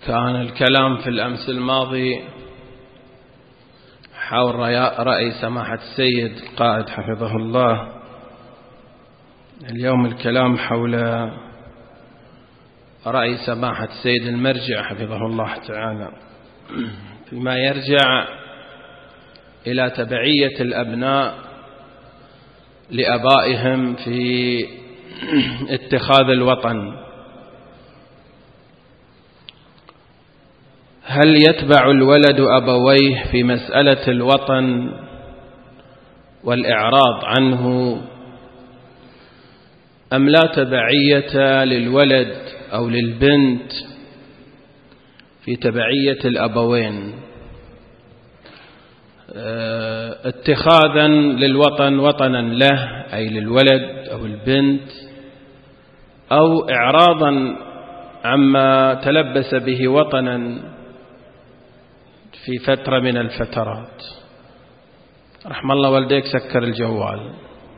كان الكلام في الأمس الماضي حول رأي سماحة السيد القائد حفظه الله. اليوم الكلام حول رأي سماحة السيد المرجع حفظه الله تعالى فيما يرجع إلى تبعية الأبناء لآبائهم في اتخاذ الوطن. هل يتبع الولد أبويه في مسألة الوطن والإعراض عنه، أم لا تبعية للولد أو للبنت في تبعية الأبوين، اتخاذا للوطن وطنا له أي للولد أو البنت، أو إعراضا عما تلبس به وطنا في فترة من الفترات. رحم الله والديك سكر الجوال.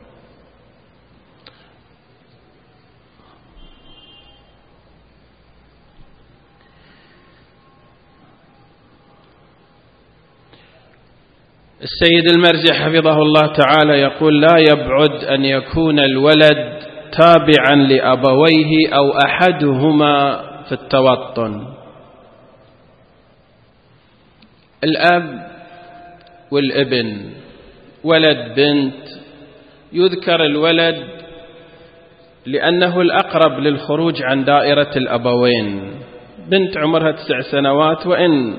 السيد المرجع حفظه الله تعالى يقول: لا يبعد أن يكون الولد تابعا لأبويه أو أحدهما في التوطن. الأب والابن، ولد بنت، يذكر الولد لأنه الأقرب للخروج عن دائرة الأبوين. بنت عمرها 9 سنوات، وإن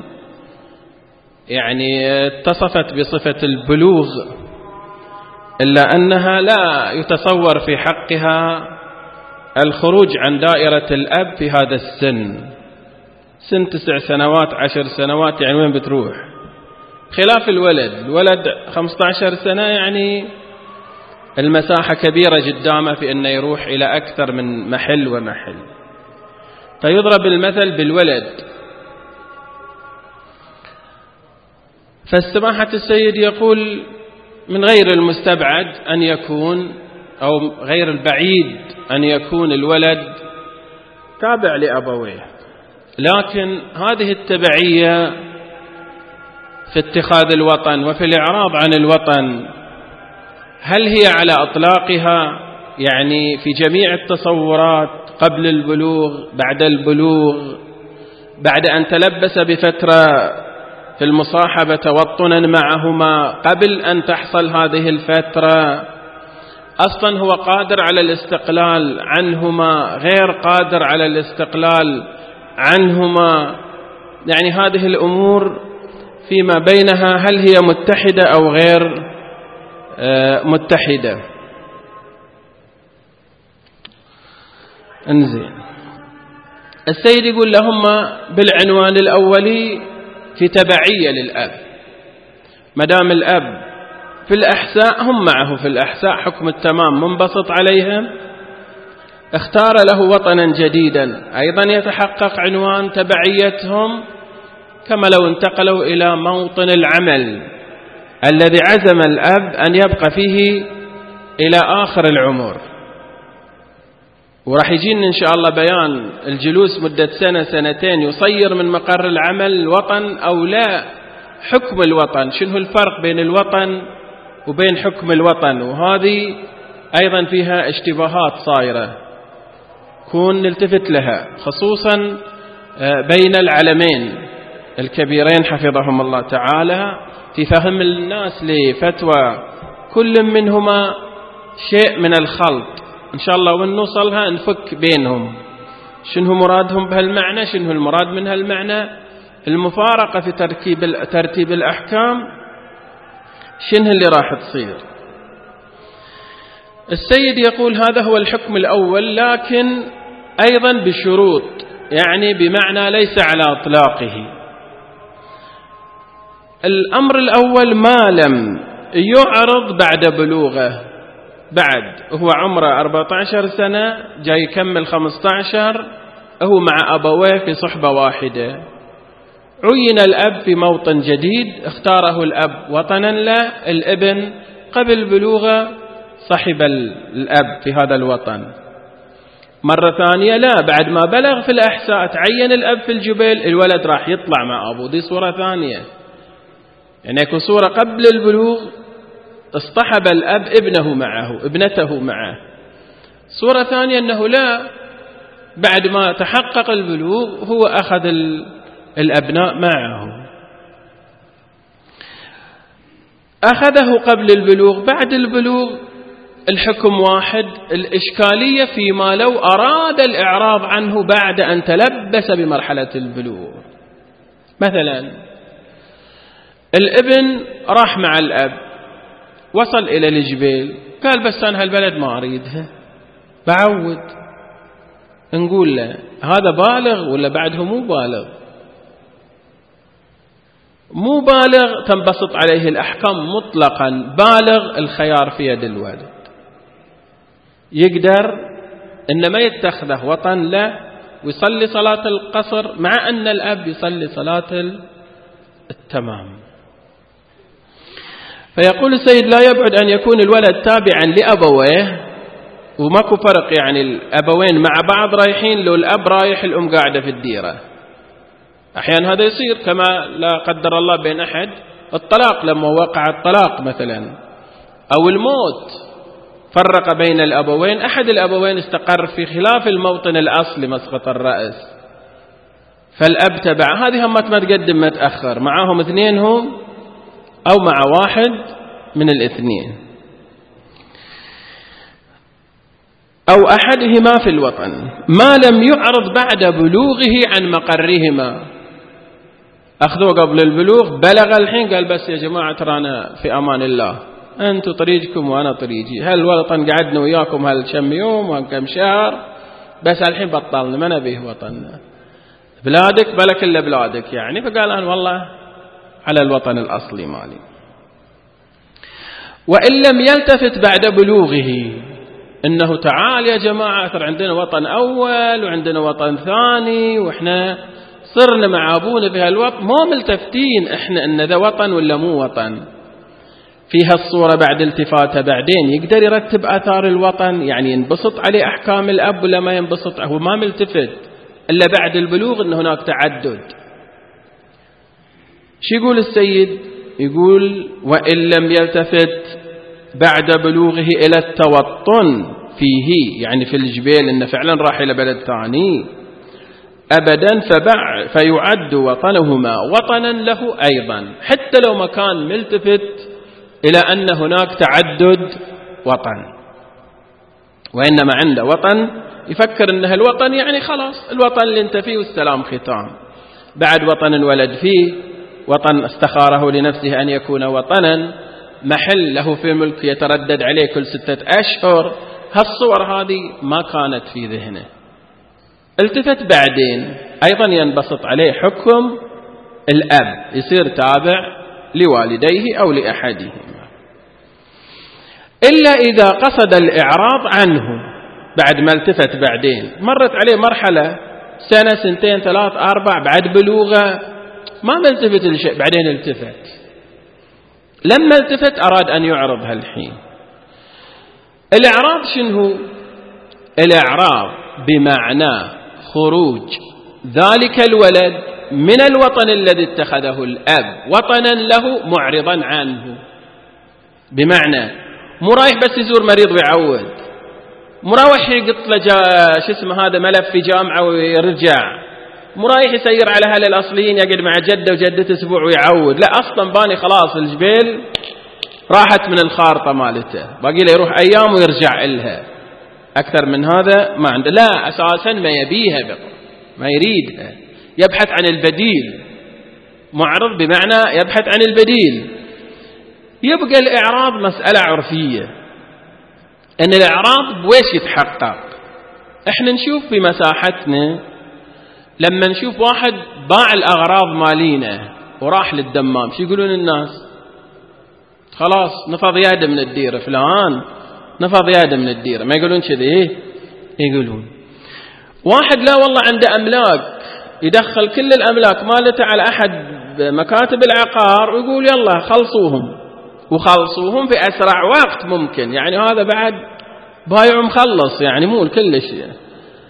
اتصفت بصفة البلوغ إلا أنها لا يتصور في حقها الخروج عن دائرة الأب في هذا السن. سن 9 سنوات 10 سنوات وين بتروح؟ خلاف الولد 15 سنة المساحة كبيرة قدامه في أنه يروح إلى أكثر من محل ومحل. فيضرب المثل بالولد. فالسماحة السيد يقول: من غير المستبعد أن يكون، أو غير البعيد أن يكون الولد تابع لأبويه، لكن هذه التبعية في اتخاذ الوطن وفي الإعراض عن الوطن هل هي على أطلاقها، في جميع التصورات، قبل البلوغ، بعد البلوغ، بعد أن تلبس بفترة في المصاحبة توطنا معهما، قبل أن تحصل هذه الفترة أصلا هو قادر على الاستقلال عنهما، غير قادر على الاستقلال عنهما، هذه الأمور فيما بينها هل هي متحدة أو غير متحدة؟ انزين، السيد يقول لهم بالعنوان الأولي في تبعية للأب. مدام الأب في الأحساء هم معه في الأحساء، حكم التمام منبسط عليهم، اختار له وطنا جديدا أيضا يتحقق عنوان تبعيتهم، كما لو انتقلوا إلى موطن العمل الذي عزم الأب أن يبقى فيه إلى آخر العمر. وراح يجينا إن شاء الله بيان الجلوس مدة 1 2 يصير من مقر العمل الوطن أو لا، حكم الوطن، شنو الفرق بين الوطن وبين حكم الوطن. وهذه أيضا فيها اشتباهات صايرة، كون نلتفت لها، خصوصا بين العلمين الكبيرين حفظهم الله تعالى، في فهم الناس لفتوى كل منهما شيء من الخلط. إن شاء الله وإن نوصلها نفك بينهم شنو مرادهم بهالمعنى، شنو المراد من هالمعنى، المفارقة في ترتيب الأحكام شنو اللي راح تصير. السيد يقول هذا هو الحكم الأول، لكن أيضا بشروط، بمعنى ليس على إطلاقه. الأمر الأول ما لم يعرض بعد بلوغه، بعد هو عمره 14 سنة جاي يكمل 15، هو مع أبويه في صحبة واحدة، عين الأب في موطن جديد، اختاره الأب وطنا له، الابن قبل بلوغه صحب الأب في هذا الوطن. مرة ثانية لا، بعد ما بلغ في الأحساء تعين الأب في الجبل، الولد راح يطلع مع أبوه، دي صورة ثانية. يعني يكون صورة قبل البلوغ اصطحب الأب ابنه معه ابنته معه. صورة ثانية أنه لا، بعد ما تحقق البلوغ هو أخذ الأبناء معه. أخذه قبل البلوغ، بعد البلوغ الحكم واحد. الإشكالية فيما لو أراد الإعراض عنه بعد أن تلبس بمرحلة البلوغ. مثلا الابن راح مع الأب، وصل إلى الجبيل، قال بس أنا هالبلد ما أريدها، بعود. نقول له هذا بالغ ولا بعده مو بالغ؟ مو بالغ تنبسط عليه الأحكام مطلقا، بالغ الخيار في يد الوالد، يقدر إن ما يتخذه وطن له ويصلي صلاة القصر مع أن الأب يصلي صلاة التمام. فيقول السيد لا يبعد أن يكون الولد تابعا لأبويه، وماكو فرق يعني الأبوين مع بعض رايحين، لو الأب رايح الأم قاعدة في الديرة. أحيانا هذا يصير، كما لا قدر الله بين أحد الطلاق، لما وقع الطلاق مثلا أو الموت فرق بين الأبوين، أحد الأبوين استقر في خلاف الموطن الأصلي مسقط الرأس، فالأب تبع، هذه هم ما تقدم ما تأخر، معهم اثنين هم أو مع واحد من الاثنين أو أحدهما في الوطن، ما لم يعرض بعد بلوغه عن مقرهما. أخذوه قبل البلوغ، بلغ الحين، قال بس يا جماعة ترانا في أمان الله، أنتوا طريقكم وأنا طريقي، هالوطن قعدنا وياكم هالكم يوم وكم شهر، بس الحين بطلنا ما نبيه وطننا، بلادك بلك إلا بلادك يعني. فقال أنا والله على الوطن الأصلي مالي. وإن لم يلتفت بعد بلوغه إنه تعال يا جماعة ترى عندنا وطن أول وعندنا وطن ثاني، وإحنا صرنا مع أبونا بهالوطن، مو ملتفتين إحنا إن ذا وطن ولا مو وطن. في هالصورة بعد التفاته بعدين يقدر يرتب آثار الوطن، يعني ينبسط عليه أحكام الأب ولا ما ينبسط، هو ما ملتفت إلا بعد البلوغ إن هناك تعدد. شو يقول السيد؟ يقول وإن لم يلتفت بعد بلوغه إلى التوطن فيه، يعني في الجبيل إنه فعلا راح إلى بلد ثاني أبدا، فيعد وطنهما وطنا له أيضا، حتى لو ما كان ملتفت إلى أن هناك تعدد وطن، وإنما عنده وطن يفكر أنه الوطن يعني خلاص الوطن اللي انت فيه والسلام ختام. بعد وطن الولد فيه، وطن استخاره لنفسه أن يكون وطنا، محل له في الملك يتردد عليه كل 6 أشهر. هالصور هذه ما كانت في ذهنه، التفت بعدين أيضا ينبسط عليه حكم الأب، يصير تابع لوالديه أو لأحدهما، إلا إذا قصد الإعراض عنه بعد ما التفت بعدين، مرت عليه مرحلة 1 2 3 4 بعد بلوغه ما ملتفت لشيء، بعدين التفت. لما التفت أراد أن يعرض هالحين. الإعراض شنو؟ الإعراض بمعنى خروج ذلك الولد من الوطن الذي اتخذه الأب وطنا له معرضا عنه، بمعنى مو رايح بس يزور مريض ويعود، مو رايح يقط له هذا ملف في جامعة ويرجع، مو رايح يسير على أهل الأصليين يقعد مع جده وجدته أسبوع ويعود، لا أصلا باني خلاص الجبيل راحت من الخارطة مالته، باقي له يروح أيام ويرجع إلها، أكثر من هذا ما عنده، لا أساسا ما يبيها ما يريدها، يبحث عن البديل. معرض بمعنى يبحث عن البديل. يبقى الإعراض مسألة عرفية، أن الإعراض بويش يتحقق. إحنا نشوف في مساحتنا لما نشوف واحد باع الأغراض مالينا وراح للدمام، شو يقولون الناس؟ خلاص نفض ياده من الديرة، فلان نفض ياده من الديرة، ما يقولون كذي؟ يقولون واحد لا والله عنده أملاك، يدخل كل الأملاك مالته على أحد مكاتب العقار ويقول يلا خلصوهم، وخلصوهم في أسرع وقت ممكن، يعني هذا بعد بايع مخلص، يعني مو كل شيء.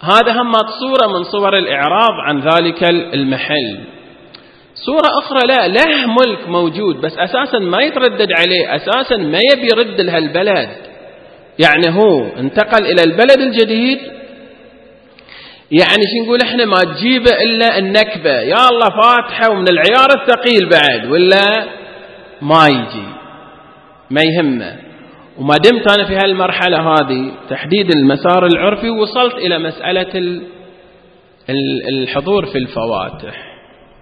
هذا هم صورة من صور الإعراض عن ذلك المحل. صورة أخرى لا، له ملك موجود بس أساسا ما يتردد عليه، أساسا ما يبي يرد لها البلد، يعني هو انتقل إلى البلد الجديد، يعني شو نقول احنا ما تجيبه إلا النكبة، يا الله فاتحة ومن العيار الثقيل بعد، ولا ما يجي ما يهمه. وما دمت أنا في هالمرحلة هذه تحديد المسار العرفي، وصلت إلى مسألة الحضور في الفواتح.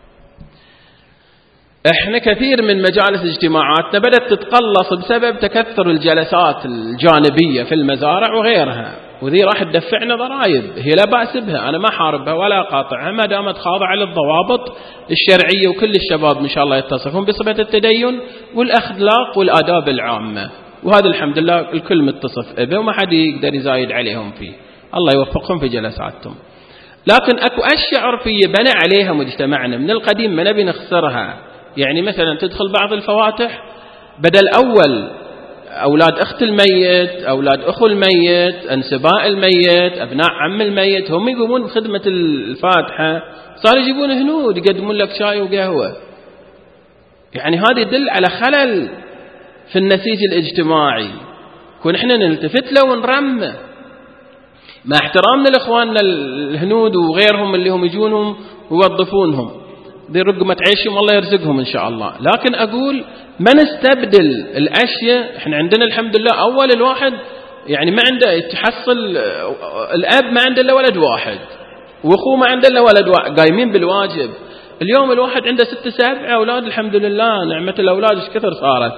احنا كثير من مجالس اجتماعاتنا بدأت تتقلص بسبب تكثر الجلسات الجانبية في المزارع وغيرها، وذي راح تدفعنا ضرائب، هي لا بأس بها، أنا ما حاربها ولا قاطعها ما دامت خاضعة للضوابط الشرعية، وكل الشباب إن شاء الله يتصفون بصفة التدين والأخلاق والآداب العامة، وهذا الحمد لله الكل متصف به وما حد يقدر يزايد عليهم فيه، الله يوفقهم في جلساتهم. لكن أكو أشياء عرفية بنى عليها مجتمعنا من القديم ما نبي نخسرها. يعني مثلا تدخل بعض الفواتح بدل أول أولاد أخت الميت، أولاد أخو الميت، أنسباء الميت، أبناء عم الميت، هم يقومون بخدمة الفاتحة، صار يجيبون هنود يقدمون لك شاي وقهوة. يعني هذا يدل على خلل في النسيج الاجتماعي، كون احنا نلتفت له ونرمه مع احترامنا لإخواننا الهنود وغيرهم اللي هم يجونهم ويوظفونهم، ذي رقمة عيشهم الله يرزقهم إن شاء الله. لكن أقول ما نستبدل الأشياء. إحنا عندنا الحمد لله أول الواحد يعني ما عنده، تحصل الأب ما عنده إلا ولد واحد وأخوه ما عنده إلا ولد واحد، قايمين بالواجب. اليوم الواحد عنده 6-7 أولاد الحمد لله، نعمة الأولاد إيش كثر صارت.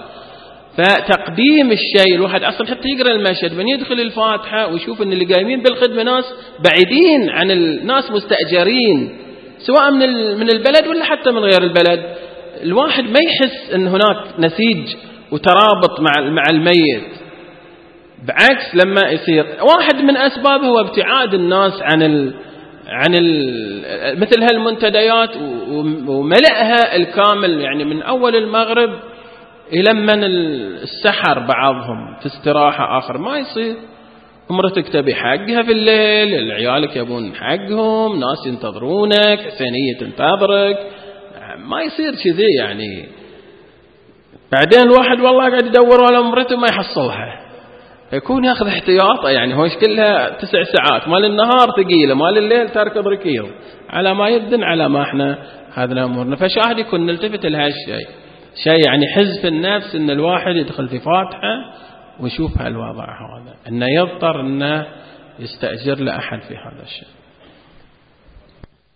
فتقديم الشيء الواحد أصلا حتى يقرأ المشهد من يدخل الفاتحة ويشوف أن اللي قايمين بالخدمة ناس بعيدين عن الناس، مستأجرين سواء من البلد ولا حتى من غير البلد، الواحد ما يحس أن هناك نسيج وترابط مع الميت. بعكس لما يصير واحد من أسبابه هو ابتعاد الناس عن مثل هالمنتديات وملئها الكامل، يعني من أول المغرب إلى من السحر بعضهم في استراحة آخر ما يصير. امرتك تبي حقها في الليل، العيالك يبون حقهم، ناس ينتظرونك، حسينية تنتظرك، ما يصير كذي. يعني بعدين الواحد والله قاعد يدور على امرته ما يحصلها، يكون ياخذ احتياطه. يعني هوش كلها 9 ساعات، مال النهار ثقيلة، مال الليل تركض ركيض، على ما يبدن على ما احنا هذا امورنا. فشاهد يكون نلتفت لهالشيء، شيء يعني حزب النفس ان الواحد يدخل في فاتحة ويشوف هالوضع هذا، انه يضطر انه يستأجر لأحد في هذا الشيء.